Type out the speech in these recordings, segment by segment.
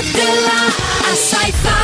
Adela, a Saifa.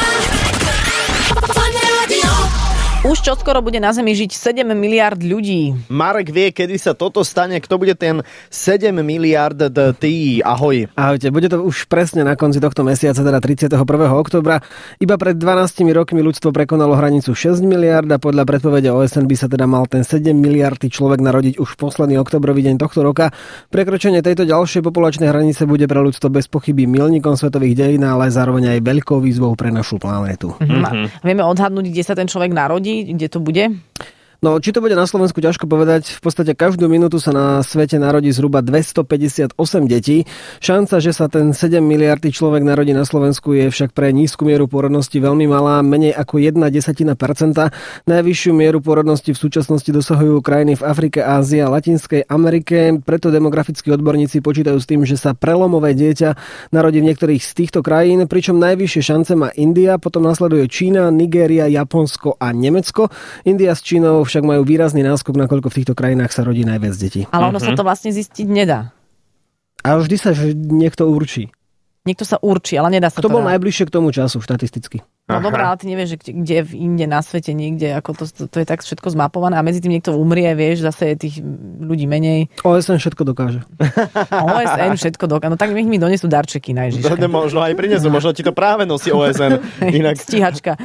Fan rádio. Už čoskoro bude na Zemi žiť 7 miliard ľudí. Marek vie, kedy sa toto stane. Kto bude ten 7 miliard tí? Ahoj. Ahojte, bude to už presne na konci tohto mesiaca, teda 31. októbra. Iba pred 12 rokmi ľudstvo prekonalo hranicu 6 miliard a podľa predpovede OSN by sa teda mal ten 7 miliardy človek narodiť už v posledný októbrový deň tohto roka. Prekročenie tejto ďalšej populačnej hranice bude pre ľudstvo bez pochyby milníkom svetových dejín, ale zároveň aj veľkou výzvou pre našu planétu. Vieme odhadnúť, kde sa ten človek narodí? Kde to bude? No, či to bude na Slovensku, ťažko povedať. V podstate každú minútu sa na svete narodí zhruba 258 detí. Šanca, že sa ten 7 miliardy človek narodí na Slovensku, je však pre nízku mieru pôrodnosti veľmi malá, menej ako 0,1%. Najvyššiu mieru pôrodnosti v súčasnosti dosahujú krajiny v Afrike, Ázii a Latinskej Amerike. Preto demografickí odborníci počítajú s tým, že sa prelomové dieťa narodí v niektorých z týchto krajín, pričom najvyššie šance má India, potom nasleduje Čína, Nigéria, Japonsko a Nemecko. India s Čínou však majú výrazný náskok, nakoľko v týchto krajinách sa rodí najviac detí. Ale ono sa to vlastne zistiť nedá. A vždy sa niekto určí. Niekto sa určí, ale nedá sa to. To bol najbližšie k tomu času štatisticky. No dobré, ale ty nevieš, že kde v inde na svete niekde, ako to je tak všetko zmapované a medzi tým niekto umrie, vieš, zase je tých ľudí menej. OSN všetko dokáže. OSN všetko dokáže. No tak nech mi donesú darčeky na Ježiška. Možno aj prinesú, možno ti to práve nosí OSN. Inak... Stíhačka.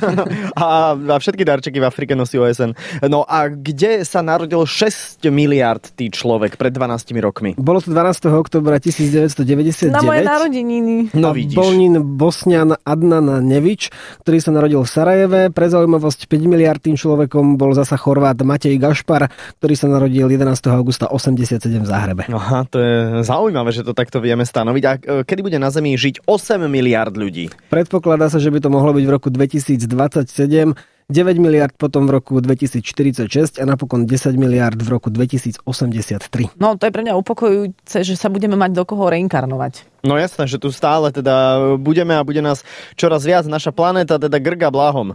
A všetky darčeky v Afrike nosí OSN. No a kde sa narodil 6 miliard tí človek pred 12 rokmi? Bolo to 12. októbra 1999. Na moje narodeniny. No vidíš. Bolnín Bosnian Adnan Nevič, ktorý sa narodil v Sarajeve. Pre zaujímavosť 5 miliardým človekom bol zasa Chorvát Matej Gašpar, ktorý sa narodil 11. augusta 87 v Záhrebe. Aha, to je zaujímavé, že to takto vieme stanoviť. A kedy bude na Zemi žiť 8 miliard ľudí? Predpokladá sa, že by to mohlo byť v roku 2027, 9 miliard potom v roku 2046 a napokon 10 miliard v roku 2083. No to je pre mňa upokojujúce, že sa budeme mať do koho reinkarnovať. No jasné, že tu stále teda budeme a bude nás čoraz viac. Naša planéta teda grga bláhom.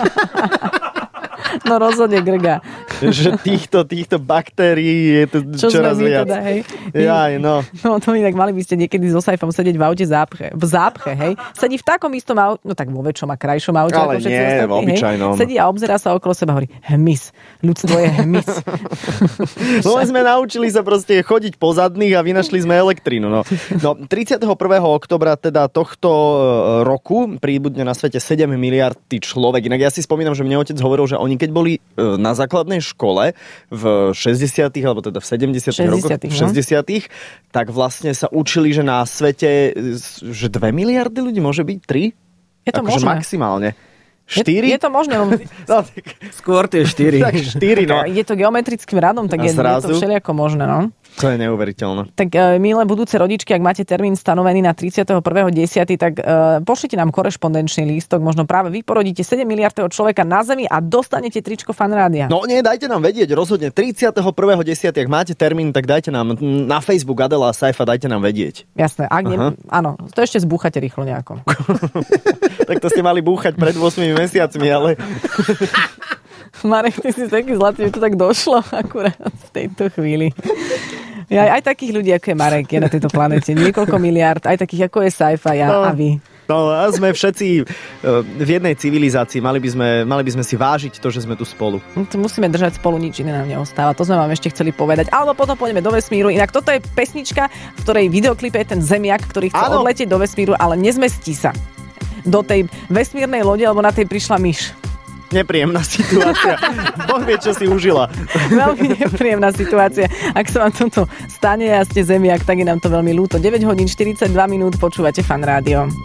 No rozhodne grga. Že týchto baktérií je tu čo čoraz viac. Teda, hej? Jaj, no. No to inak mali by ste niekedy so Saifom sedieť v aute v zápche, hej? Sedí v takom istom aute, no tak vo väčšom a krajšom aute. Ale ako nie, v obyčajnom. Sedí a obzerá sa okolo seba a hovorí, hmyz. Ľudstvo je hmyz. No sme naučili sa proste chodiť po zadných a vynašli sme elektrínu. No 31. októbra teda tohto roku príbudne na svete 7 miliardy človek. Inak ja si spomínam, že mne otec hovoril, že oni keď boli na základnej škole v 60. alebo teda v 70. rokoch, v 60. tak vlastne sa učili, že na svete že 2 miliardy ľudí môže byť 3? Je to akože možné. Maximálne. 4? Je to možné. No, tak... Skôr tie 4. Tak 4, no. Je to geometrickým radom, tak je to všelijako možné, no. To je neuveriteľné. Tak milé budúce rodičky, ak máte termín stanovený na 31.10., tak pošlite nám korešpondenčný lístok, možno práve vy porodíte 7 miliardého človeka na Zemi a dostanete tričko Fan rádia. No nie, dajte nám vedieť, rozhodne 31.10., ak máte termín, tak dajte nám na Facebook Adela a Saifa, dajte nám vedieť. Jasné, ak áno, to ešte zbúchate rýchlo nejako. Tak to ste mali búchať pred 8 mesiacmi, ale... Marek, ty si taký zlatý, že to tak došlo akurát v tejto chvíli. Aj takých ľudí, ako je Marek, je na tejto planete. Niekoľko miliárd, aj takých, ako je Saifa, a vy. No a sme všetci v jednej civilizácii. Mali by sme si vážiť to, že sme tu spolu. To musíme držať spolu, nič iné nám neostáva. To sme vám ešte chceli povedať. Alebo potom pôjdeme do vesmíru. Inak toto je pesnička, v ktorej videoklipe je ten zemiak, ktorý chce odletieť do vesmíru, ale nezmestí sa do tej vesmírnej lode, alebo na tej prišla myš. Nepríjemná situácia. Boh vie, čo si užila. Veľmi nepríjemná situácia. Ak sa vám toto stane a ste zemiak, tak je nám to veľmi ľúto. 9 hodín 42 minút, počúvate Fan rádio.